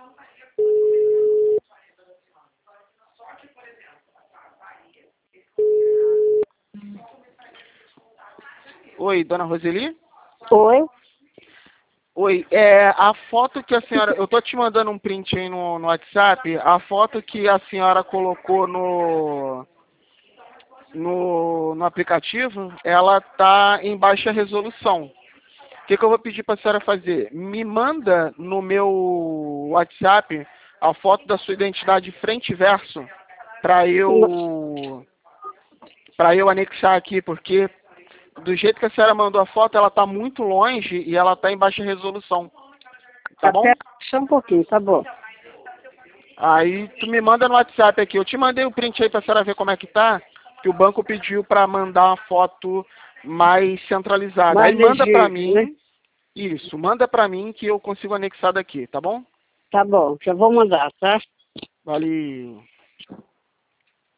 Oi, dona Roseli? Oi? Oi, a foto que a senhora... Eu tô te mandando um print aí no WhatsApp. A foto que a senhora colocou no aplicativo, ela tá em baixa resolução. O que eu vou pedir para a senhora fazer? Me manda no meu WhatsApp a foto da sua identidade frente e verso para eu anexar aqui, porque do jeito que a senhora mandou a foto, ela está muito longe e ela está em baixa resolução. Tá bom? Só um pouquinho, tá bom. Aí tu me manda no WhatsApp aqui. Eu te mandei o print aí para a senhora ver como é que tá, que o banco pediu para mandar uma foto mais centralizada. Aí manda para mim. Né? Isso, manda para mim que eu consigo anexar daqui, tá bom? Tá bom, já vou mandar, tá? Valeu.